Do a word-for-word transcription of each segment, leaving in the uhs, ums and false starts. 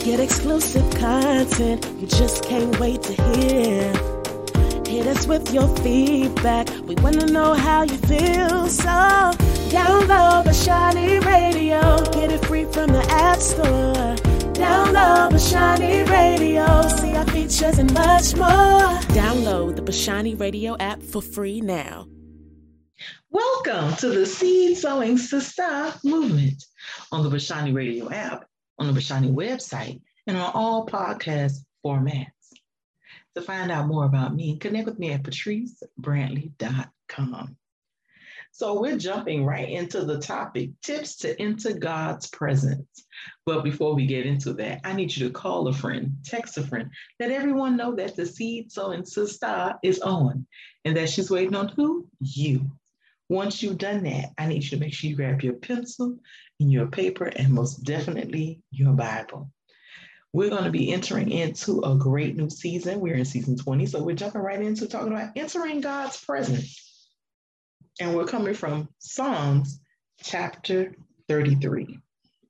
Get exclusive content you just can't wait to hear. Hit us with your feedback. We want to know how you feel. So download Bashani Radio. Get it free from the App Store. Download Bashani Radio. See our features and much more. Download the Bashani Radio app for free now. Welcome to the Seed Sowing Sister movement on the Bashani Radio app, on the Bashani website, and on all podcast formats. To find out more about me, connect with me at patrice brantley dot com. So we're jumping right into the topic, tips to enter God's presence. But before we get into that, I need you to call a friend, text a friend, let everyone know that the Seed Sowing Sister is on and that she's waiting on who? You. Once you've done that, I need you to make sure you grab your pencil and your paper and most definitely your Bible. We're going to be entering into a great new season. We're in season twenty, so we're jumping right into talking about entering God's presence. And we're coming from Psalms chapter thirty-three.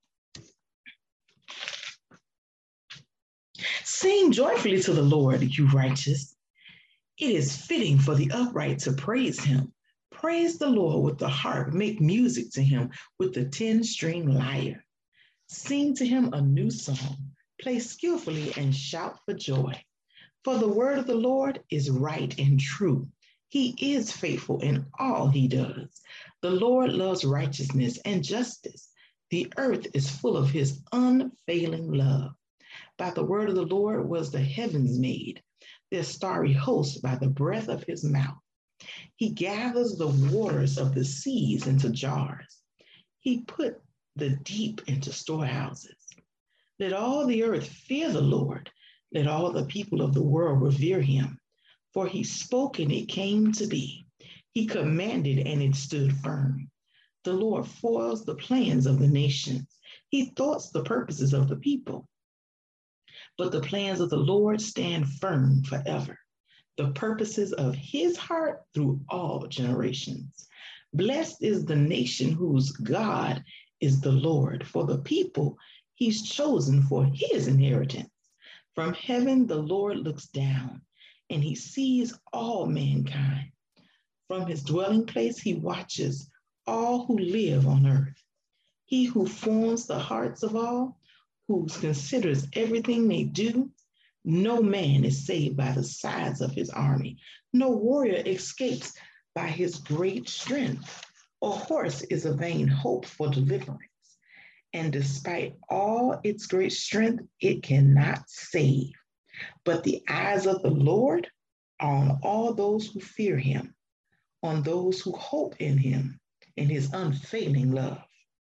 Sing joyfully to the Lord, you righteous. It is fitting for the upright to praise him. Praise the Lord with the harp. Make music to him with the ten-string lyre. Sing to him a new song. Play skillfully and shout for joy. For the word of the Lord is right and true. He is faithful in all he does. The Lord loves righteousness and justice. The earth is full of his unfailing love. By the word of the Lord was the heavens made, their starry host by the breath of his mouth. He gathers the waters of the seas into jars. He put the deep into storehouses. Let all the earth fear the Lord. Let all the people of the world revere him. For he spoke and it came to be. He commanded and it stood firm. The Lord foils the plans of the nations. He thwarts the purposes of the people. But the plans of the Lord stand firm forever. The purposes of his heart through all generations. Blessed is the nation whose God is the Lord, for the people he's chosen for his inheritance. From heaven, the Lord looks down and he sees all mankind. From his dwelling place, he watches all who live on earth. He who forms the hearts of all, who considers everything they do. No man is saved by the size of his army. No warrior escapes by his great strength. A horse is a vain hope for deliverance. And despite all its great strength, it cannot save. But the eyes of the Lord are on all those who fear him, on those who hope in him, in his unfailing love,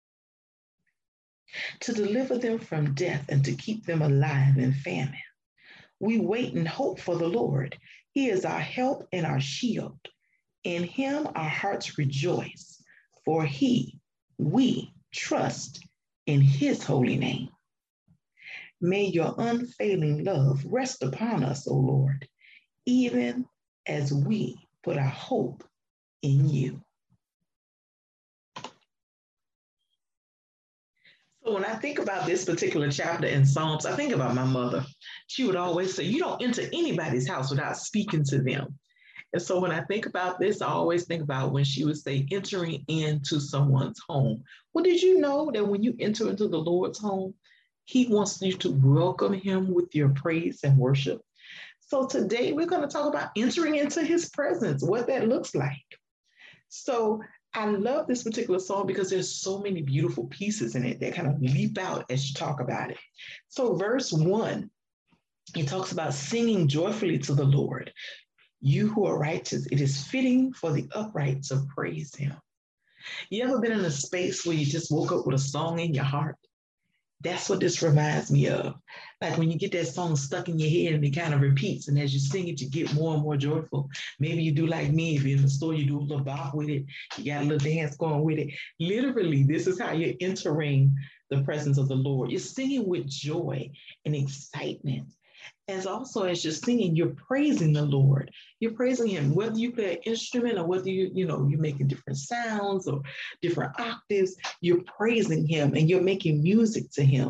to deliver them from death and to keep them alive in famine. We wait and hope for the Lord. He is our help and our shield. In him our hearts rejoice, for he, we trust in his holy name. May your unfailing love rest upon us, O Lord, even as we put our hope in you. So when I think about this particular chapter in Psalms, I think about my mother. She would always say, you don't enter anybody's house without speaking to them. And so when I think about this, I always think about when she would say, entering into someone's home. Well, did you know that when you enter into the Lord's home, he wants you to welcome him with your praise and worship? So today we're going to talk about entering into his presence, what that looks like. So I love this particular song because there's so many beautiful pieces in it that kind of leap out as you talk about it. So verse one, it talks about singing joyfully to the Lord. You who are righteous, it is fitting for the upright to praise him. You ever been in a space where you just woke up with a song in your heart? That's what this reminds me of. Like when you get that song stuck in your head and it kind of repeats, and as you sing it, you get more and more joyful. Maybe you do like me. If you're in the store, you do a little bop with it. You got a little dance going with it. Literally, this is how you're entering the presence of the Lord. You're singing with joy and excitement. As also as you're singing, you're praising the Lord. You're praising him, whether you play an instrument or whether you, you know, you're making different sounds or different octaves, you're praising him and you're making music to him.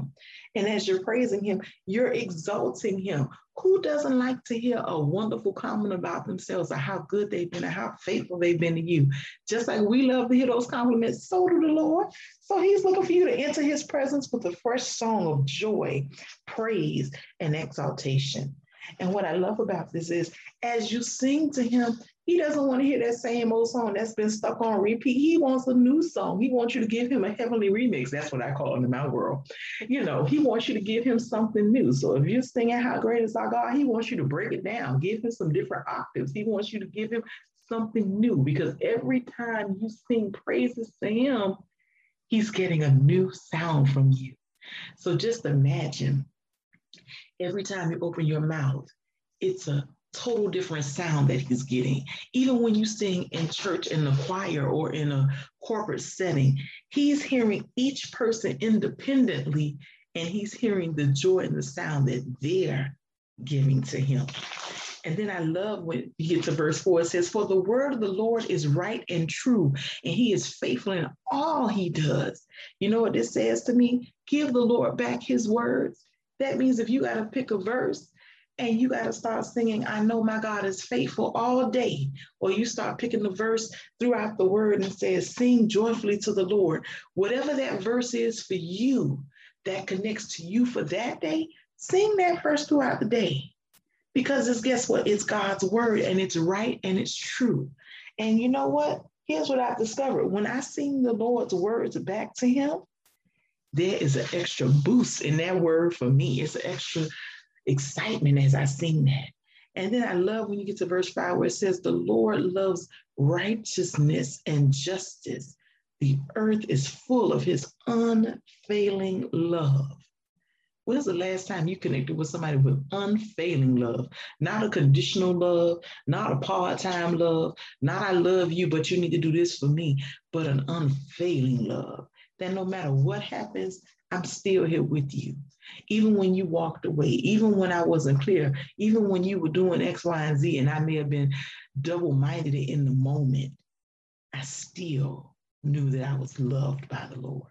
And as you're praising him, you're exalting him. Who doesn't like to hear a wonderful comment about themselves or how good they've been or how faithful they've been to you? Just like we love to hear those compliments, so do the Lord. So he's looking for you to enter his presence with a fresh song of joy, praise, and exaltation. And what I love about this is as you sing to him, he doesn't want to hear that same old song that's been stuck on repeat. He wants a new song. He wants you to give him a heavenly remix. That's what I call it in my world. You know, he wants you to give him something new. So if you're singing How Great Is Our God, he wants you to break it down. Give him some different octaves. He wants you to give him something new, because every time you sing praises to him, he's getting a new sound from you. So just imagine every time you open your mouth, it's a total different sound that he's getting. Even when you sing in church in the choir or in a corporate setting, he's hearing each person independently, and he's hearing the joy and the sound that they're giving to him. And then I love when you get to verse four, it says, for the word of the Lord is right and true, and he is faithful in all he does. You know what this says to me? Give the Lord back his words. That means if you got to pick a verse and you got to start singing, I know my God is faithful all day, or you start picking the verse throughout the word and says, sing joyfully to the Lord. Whatever that verse is for you that connects to you for that day, sing that verse throughout the day. Because it's, guess what? It's God's word, and it's right and it's true. And you know what? Here's what I've discovered. When I sing the Lord's words back to him, there is an extra boost in that word for me. It's an extra excitement as I sing that. And then I love when you get to verse five where it says, the Lord loves righteousness and justice. The earth is full of his unfailing love. When's the last time you connected with somebody with unfailing love? Not a conditional love, not a part-time love, not I love you, but you need to do this for me, but an unfailing love. That no matter what happens, I'm still here with you. Even when you walked away, even when I wasn't clear, even when you were doing X, Y, and Z, and I may have been double-minded in the moment, I still knew that I was loved by the Lord.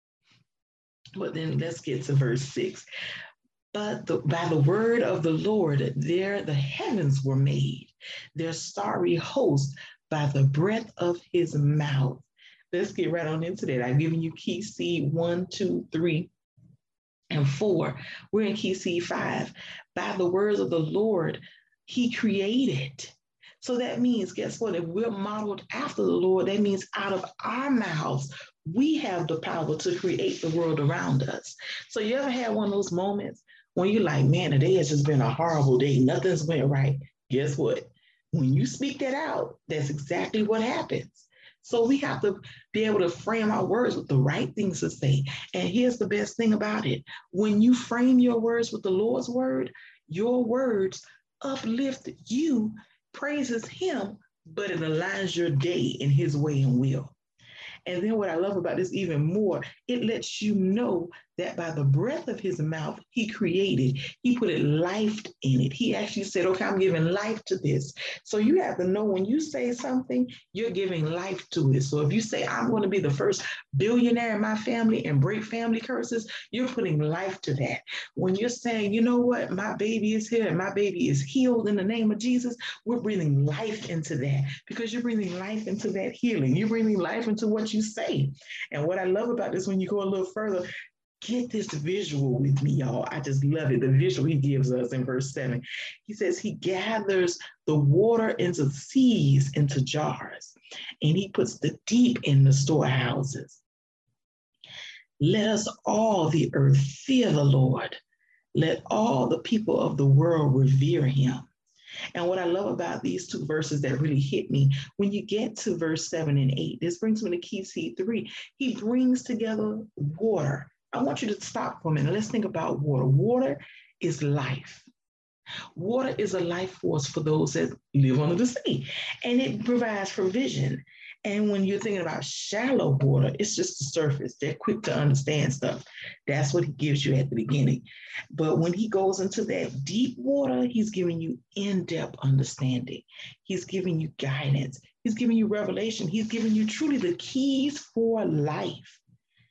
But then let's get to verse six. But the, by the word of the Lord, there the heavens were made, their starry host by the breath of his mouth. Let's get right on into that. I've given you key C one, two, three, and four. We're in key C five. By the words of the Lord, he created. So that means, guess what? If we're modeled after the Lord, that means out of our mouths, we have the power to create the world around us. So you ever had one of those moments when you're like, man, today has just been a horrible day. Nothing's went right. Guess what? When you speak that out, that's exactly what happens. So we have to be able to frame our words with the right things to say. And here's the best thing about it. When you frame your words with the Lord's word, your words uplift you, praises him, but it aligns your day in his way and will. And then what I love about this even more, it lets you know that by the breath of his mouth, he created, he put it life in it. He actually said, okay, I'm giving life to this. So you have to know when you say something, you're giving life to it. So if you say, I'm going to be the first billionaire in my family and break family curses, you're putting life to that. When you're saying, you know what, my baby is here and my baby is healed in the name of Jesus, we're breathing life into that, because you're breathing life into that healing. You're breathing life into what you say. And what I love about this, when you go a little further, get this visual with me, y'all. I just love it. The visual he gives us in verse seven. He says he gathers the water into seas, into jars, and he puts the deep in the storehouses. Let us all the earth fear the Lord. Let all the people of the world revere him. And what I love about these two verses that really hit me, when you get to verse seven and eight, this brings me to key C three. He brings together water. I want you to stop for a minute. Let's think about water. Water is life. Water is a life force for those that live under the sea, and it provides provision. And when you're thinking about shallow water, it's just the surface. They're quick to understand stuff. That's what he gives you at the beginning. But when he goes into that deep water, he's giving you in-depth understanding. He's giving you guidance. He's giving you revelation. He's giving you truly the keys for life.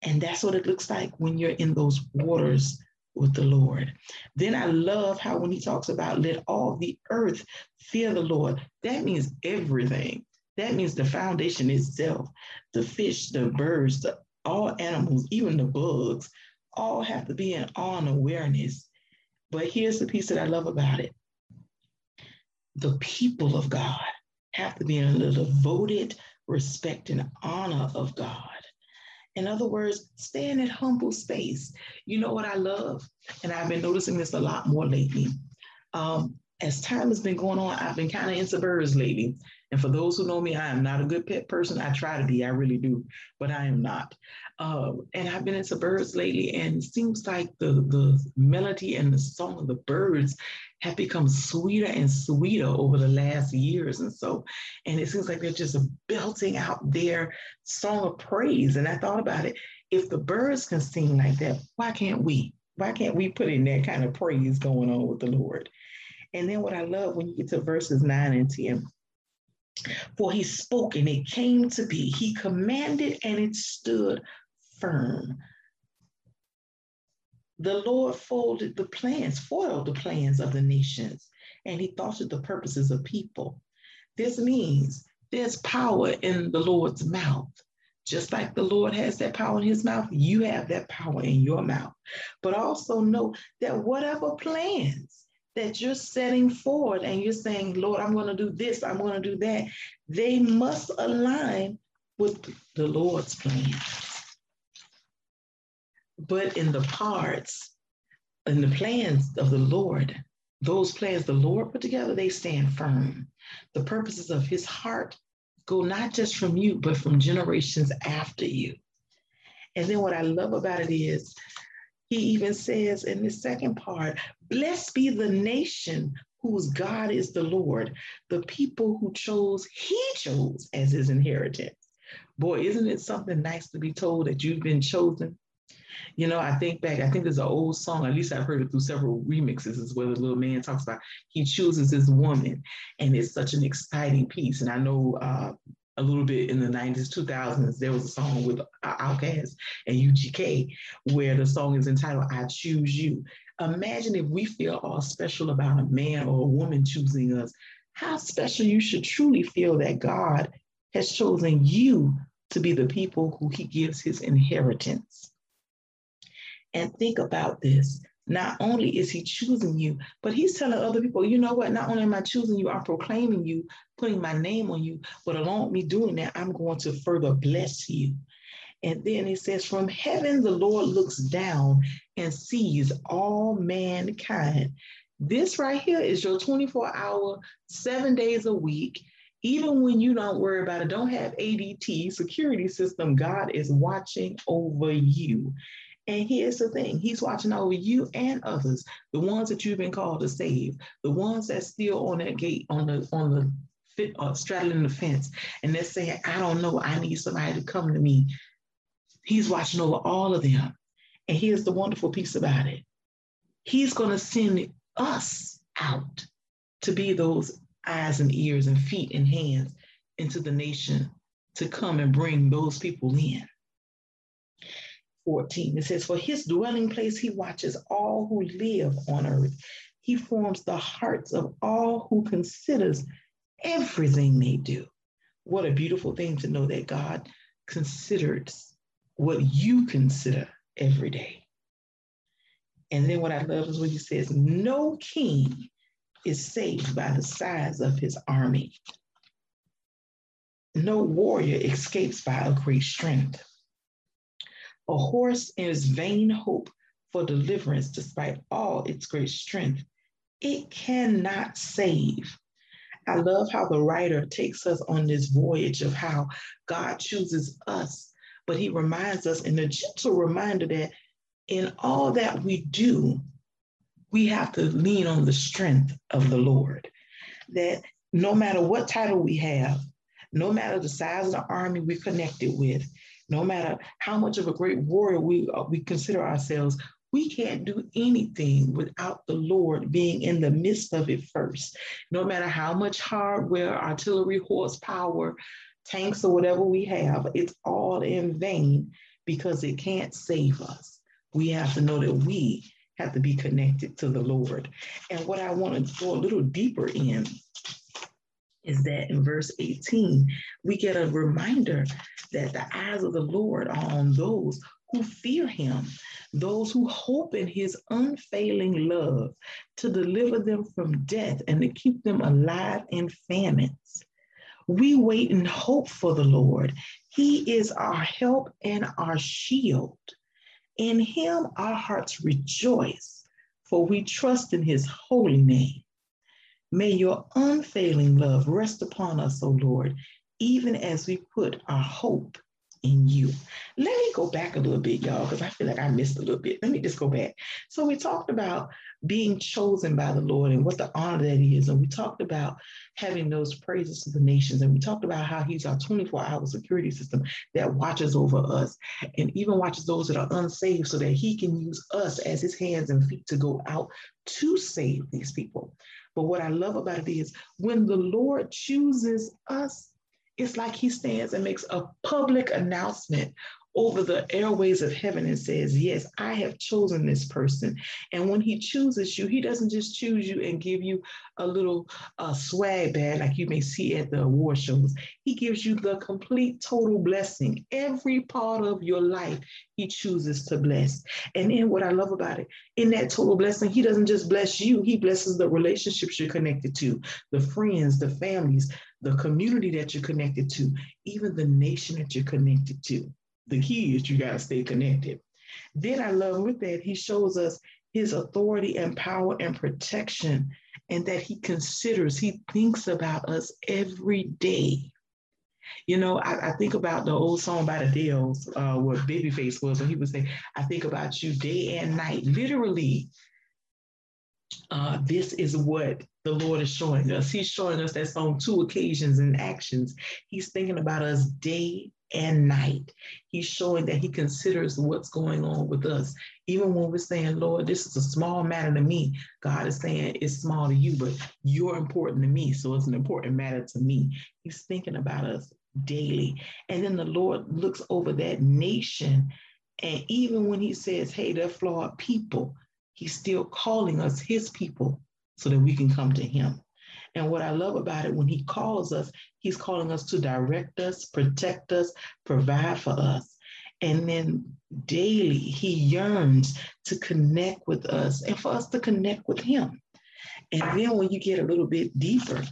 And that's what it looks like when you're in those waters with the Lord. Then I love how when he talks about let all the earth fear the Lord, that means everything. That means the foundation itself, the fish, the birds, the, all animals, even the bugs, all have to be in awe and awareness. But here's the piece that I love about it. The people of God have to be in a devoted respect and honor of God. In other words, stay in that humble space. You know what I love? And I've been noticing this a lot more lately. Um, as time has been going on, I've been kind of into birds lately. And for those who know me, I am not a good pet person. I try to be, I really do, but I am not. Uh, and I've been into birds lately, and it seems like the, the melody and the song of the birds have become sweeter and sweeter over the last years. And so, and it seems like they're just belting out their song of praise. And I thought about it, if the birds can sing like that, why can't we? Why can't we put in that kind of praise going on with the Lord? And then what I love when you get to verses nine and ten, for he spoke and it came to be. He commanded and it stood firm. The Lord folded the plans, foiled the plans of the nations, and he thought of the purposes of people. This means there's power in the Lord's mouth. Just like the Lord has that power in his mouth, you have that power in your mouth. But also know that whatever plans that you're setting forward and you're saying, Lord, I'm going to do this, I'm going to do that, they must align with the Lord's plan. But in the parts, in the plans of the Lord, those plans the Lord put together, they stand firm. The purposes of his heart go not just from you, but from generations after you. And then what I love about it is, he even says in the second part, blessed be the nation whose God is the Lord, the people who chose, he chose as his inheritance. Boy, isn't it something nice to be told that you've been chosen? You know, I think back, I think there's an old song, at least I've heard it through several remixes, is where the little man talks about he chooses his woman. And it's such an exciting piece. And I know uh, a little bit in the nineties, two thousands, there was a song with Outkast and U G K where the song is entitled, I Choose You. Imagine if we feel all special about a man or a woman choosing us, how special you should truly feel that God has chosen you to be the people who he gives his inheritance. And think about this. Not only is he choosing you, but he's telling other people, you know what? Not only am I choosing you, I'm proclaiming you, putting my name on you, but along with me doing that, I'm going to further bless you. And then it says, from heaven, the Lord looks down and sees all mankind. This right here is your twenty-four hour, seven days a week. Even when you don't worry about it, don't have A D T, security system, God is watching over you. And here's the thing, he's watching over you and others, the ones that you've been called to save, the ones that's still on that gate, on the on the fit, uh, straddling the fence, and they're saying, I don't know, I need somebody to come to me. He's watching over all of them. And here's the wonderful piece about it. He's going to send us out to be those eyes and ears and feet and hands into the nation to come and bring those people in. fourteen, it says, for his dwelling place, he watches all who live on earth. He forms the hearts of all who considers everything they do. What a beautiful thing to know that God considers what you consider every day. And then what I love is when he says, no king is saved by the size of his army. No warrior escapes by a great strength. A horse is vain hope for deliverance despite all its great strength. It cannot save. I love how the writer takes us on this voyage of how God chooses us, but he reminds us in a gentle reminder that in all that we do, we have to lean on the strength of the Lord. That no matter what title we have, no matter the size of the army we're connected with, no matter how much of a great warrior we, uh, we consider ourselves, we can't do anything without the Lord being in the midst of it first. No matter how much hardware, artillery, horsepower, tanks, or whatever we have, it's all in vain because it can't save us. We have to know that we have to be connected to the Lord. And what I want to go a little deeper in is that in verse eighteen, we get a reminder that the eyes of the Lord are on those who fear him, those who hope in his unfailing love to deliver them from death and to keep them alive in famines. We wait and hope for the Lord. He is our help and our shield. In him our hearts rejoice, for we trust in his holy name. May your unfailing love rest upon us, O Lord, even as we put our hope in you. Let me go back a little bit, y'all, because I feel like I missed a little bit. Let me just go back. So we talked about being chosen by the Lord and what the honor that is. And we talked about having those praises to the nations. And we talked about how he's our twenty-four hour security system that watches over us and even watches those that are unsaved so that he can use us as his hands and feet to go out to save these people. But what I love about it is when the Lord chooses us, it's like he stands and makes a public announcement over the airways of heaven and says, yes, I have chosen this person. And when he chooses you, he doesn't just choose you and give you a little uh, swag bag like you may see at the award shows. He gives you the complete total blessing. Every part of your life, he chooses to bless. And then what I love about it, in that total blessing, he doesn't just bless you, he blesses the relationships you're connected to, the friends, the families, the community that you're connected to, even the nation that you're connected to. The key is you got to stay connected. Then I love with that, he shows us his authority and power and protection, and that he considers, he thinks about us every day. You know, I, I think about the old song by the Dells, uh, where Babyface was, and he would say, I think about you day and night. Literally, uh, this is what the Lord is showing us. He's showing us that on two occasions in actions. He's thinking about us day and night. He's showing that he considers what's going on with us. Even when we're saying, Lord, this is a small matter to me, God is saying it's small to you, but you're important to me, so it's an important matter to me. He's thinking about us daily. And then the Lord looks over that nation, and even when he says, hey, they're flawed people, he's still calling us his people so that we can come to him. And what I love about it, when he calls us, he's calling us to direct us, protect us, provide for us. And then daily, he yearns to connect with us and for us to connect with him. And then when you get a little bit deeper,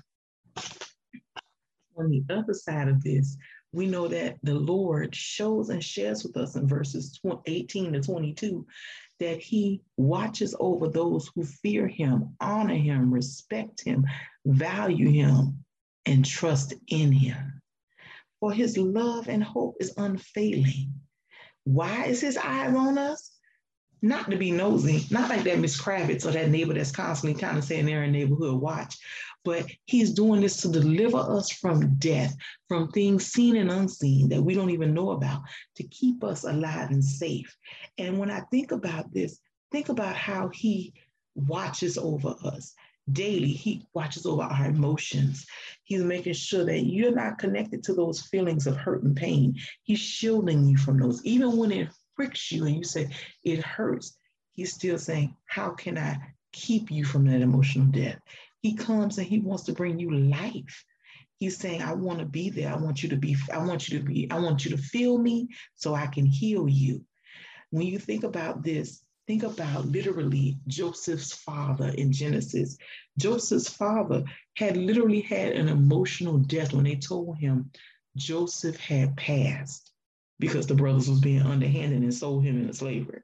on the other side of this, we know that the Lord shows and shares with us in verses eighteen to twenty-two that he watches over those who fear him, honor him, respect him, value him, and trust in him. For his love and hope is unfailing. Why is his eyes on us? Not to be nosy, not like that Miss Kravitz or that neighbor that's constantly kind of saying they're in neighborhood watch, but he's doing this to deliver us from death, from things seen and unseen that we don't even know about, to keep us alive and safe. And when I think about this, think about how he watches over us. Daily, he watches over our emotions. He's making sure that you're not connected to those feelings of hurt and pain. He's shielding you from those. Even when it pricks you and you say it hurts, he's still saying, how can I keep you from that emotional death? He comes and he wants to bring you life. He's saying, I want to be there. I want you to be, I want you to be, I want you to feel me so I can heal you. When you think about this, think about literally Joseph's father in Genesis. Joseph's father had literally had an emotional death when they told him Joseph had passed because the brothers was being underhanded and sold him into slavery.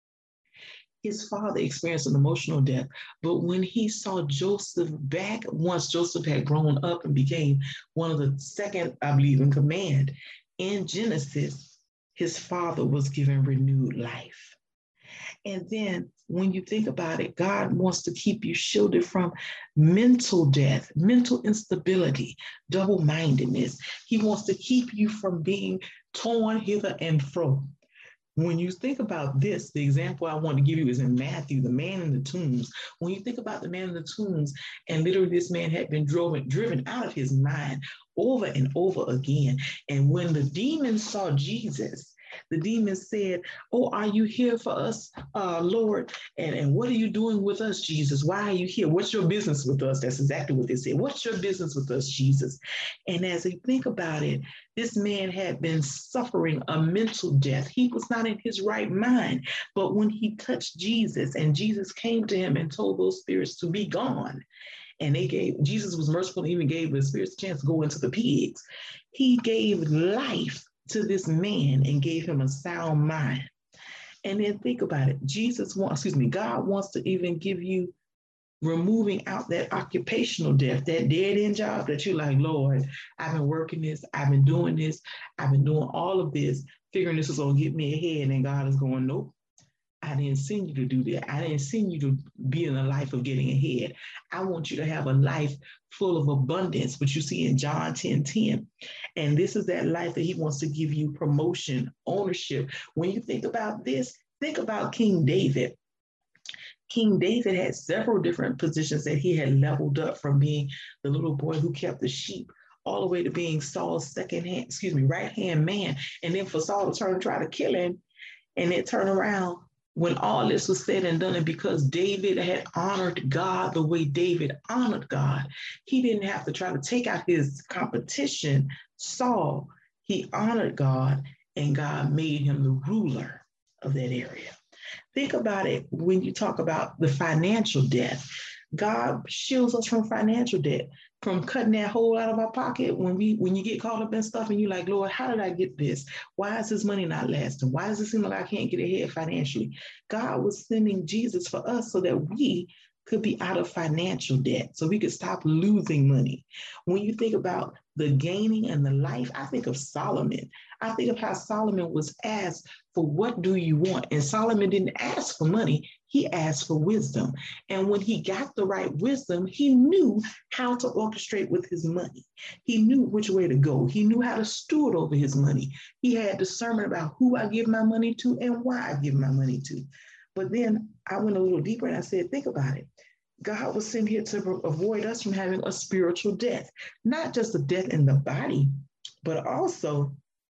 His father experienced an emotional death, but when he saw Joseph back, once Joseph had grown up and became one of the second, I believe, in command in Genesis, his father was given renewed life. And then when you think about it, God wants to keep you shielded from mental death, mental instability, double-mindedness. He wants to keep you from being torn hither and fro. When you think about this, the example I want to give you is in Matthew, the man in the tombs. When you think about the man in the tombs, and literally this man had been driven, driven out of his mind over and over again. And when the demons saw Jesus, The demons said, oh, are you here for us, uh, Lord? And, and what are you doing with us, Jesus? Why are you here? What's your business with us? That's exactly what they said. What's your business with us, Jesus? And as they think about it, this man had been suffering a mental death. He was not in his right mind. But when he touched Jesus and Jesus came to him and told those spirits to be gone, and they gave, Jesus was merciful and even gave the spirits a chance to go into the pigs. He gave life to this man and gave him a sound mind. And then think about it. Jesus wants, excuse me, God wants to even give you removing out that occupational death, that dead end job that you're like, Lord, I've been working this, I've been doing this, I've been doing all of this, figuring this is going to get me ahead. And God is going, nope. I didn't send you to do that. I didn't send you to be in a life of getting ahead. I want you to have a life full of abundance, which you see in John ten ten. And this is that life that he wants to give you promotion, ownership. When you think about this, think about King David. King David had several different positions that he had leveled up, from being the little boy who kept the sheep all the way to being Saul's second hand, excuse me, right hand man. And then for Saul to turn and try to kill him, and then turn around. When all this was said and done, and because David had honored God the way David honored God, he didn't have to try to take out his competition, Saul. He honored God, and God made him the ruler of that area. Think about it when you talk about the financial debt. God shields us from financial debt, from cutting that hole out of our pocket when we when you get caught up in stuff and you're like, Lord, how did I get this? Why is this money not lasting? Why does it seem like I can't get ahead financially? God was sending Jesus for us so that we could be out of financial debt, so we could stop losing money. When you think about the gaining and the life, I think of Solomon. I think of how Solomon was asked for, what do you want? And Solomon didn't ask for money. He asked for wisdom. And when he got the right wisdom, he knew how to orchestrate with his money. He knew which way to go. He knew how to steward over his money. He had discernment about who I give my money to and why I give my money to. But then I went a little deeper and I said, think about it. God was sent here to avoid us from having a spiritual death, not just a death in the body, but also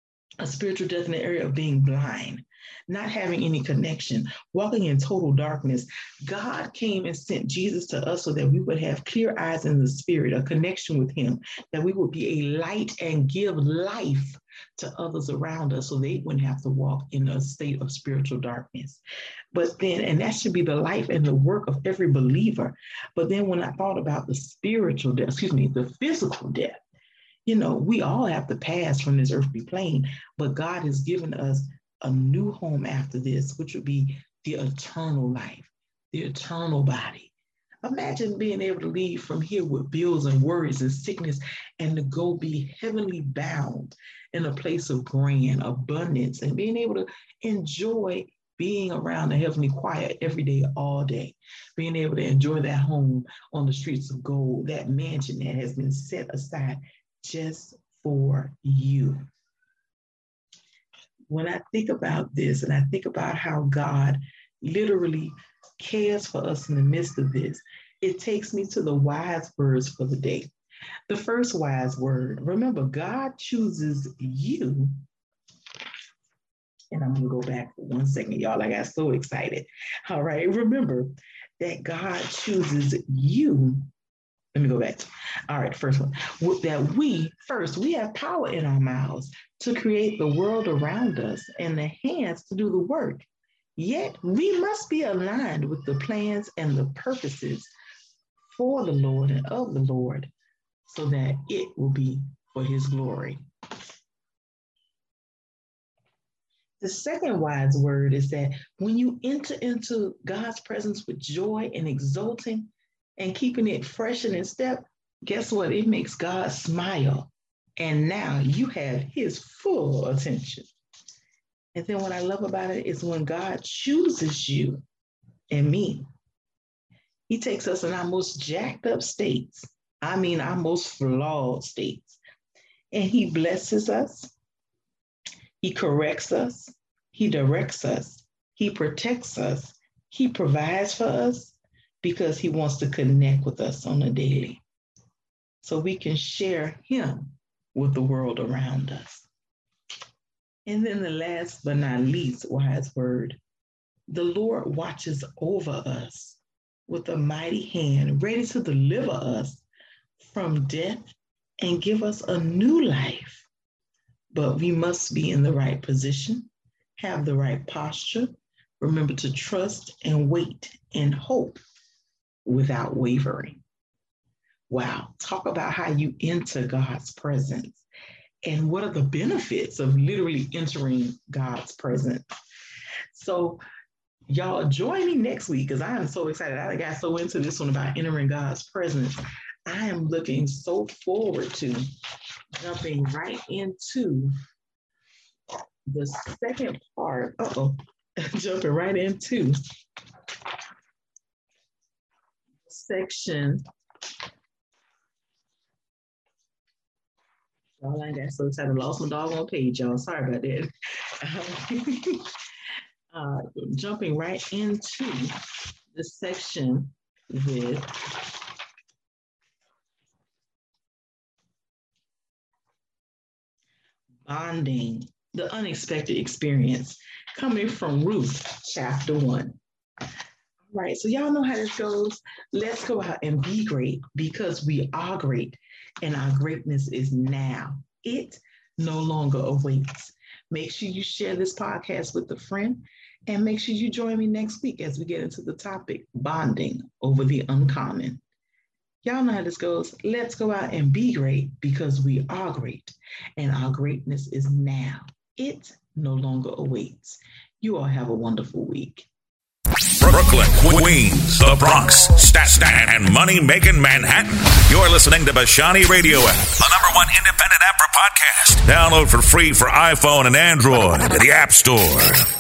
a spiritual death in the area of being blind, not having any connection, walking in total darkness. God came and sent Jesus to us so that we would have clear eyes in the spirit, a connection with him, that we would be a light and give life to others around us so they wouldn't have to walk in a state of spiritual darkness. But then, and that should be the life and the work of every believer. But then when I thought about the spiritual death, excuse me, the physical death, you know, we all have to pass from this earthly plane, but God has given us a new home after this, which would be the eternal life, the eternal body. Imagine being able to leave from here with bills and worries and sickness and to go be heavenly bound in a place of grand abundance and being able to enjoy being around the heavenly quiet every day, all day, being able to enjoy that home on the streets of gold, that mansion that has been set aside just for you. When I think about this and I think about how God literally cares for us in the midst of this, it takes me to the wise words for the day. The first wise word, remember, God chooses you. And I'm going to go back for one second, y'all. I got so excited. All right. Remember that God chooses you. Let me go back. All right. First one. That we, first, we have power in our mouths to create the world around us and the hands to do the work. Yet we must be aligned with the plans and the purposes for the Lord and of the Lord so that it will be for his glory. The second wise word is that when you enter into God's presence with joy and exulting and keeping it fresh and in step, guess what? It makes God smile. And now you have his full attention. And then what I love about it is when God chooses you and me, he takes us in our most jacked up states. I mean, our most flawed states. And he blesses us. He corrects us. He directs us. He protects us. He provides for us because he wants to connect with us on a daily so we can share him with the world around us. And then the last but not least wise word, the Lord watches over us with a mighty hand, ready to deliver us from death and give us a new life. But we must be in the right position, have the right posture, remember to trust and wait and hope without wavering. Wow, talk about how you enter God's presence and what are the benefits of literally entering God's presence. So y'all join me next week because I am so excited. I got so into this one about entering God's presence. I am looking so forward to jumping right into the second part. Uh-oh, jumping right into section. Y'all, I got so excited. I lost my doggone page, y'all. Sorry about that. uh, jumping right into the section with bonding, the unexpected experience, coming from Ruth chapter one. All right, so y'all know how this goes. Let's go out and be great because we are great and our greatness is now. It no longer awaits. Make sure you share this podcast with a friend and make sure you join me next week as we get into the topic, bonding over the uncommon. Y'all know how this goes. Let's go out and be great because we are great and our greatness is now. It no longer awaits. You all have a wonderful week. Brooklyn, Queens, the Bronx, Staten, and money-making Manhattan. You're listening to Bashani Radio App, the number one independent app for podcasts. Download for free for iPhone and Android at the App Store.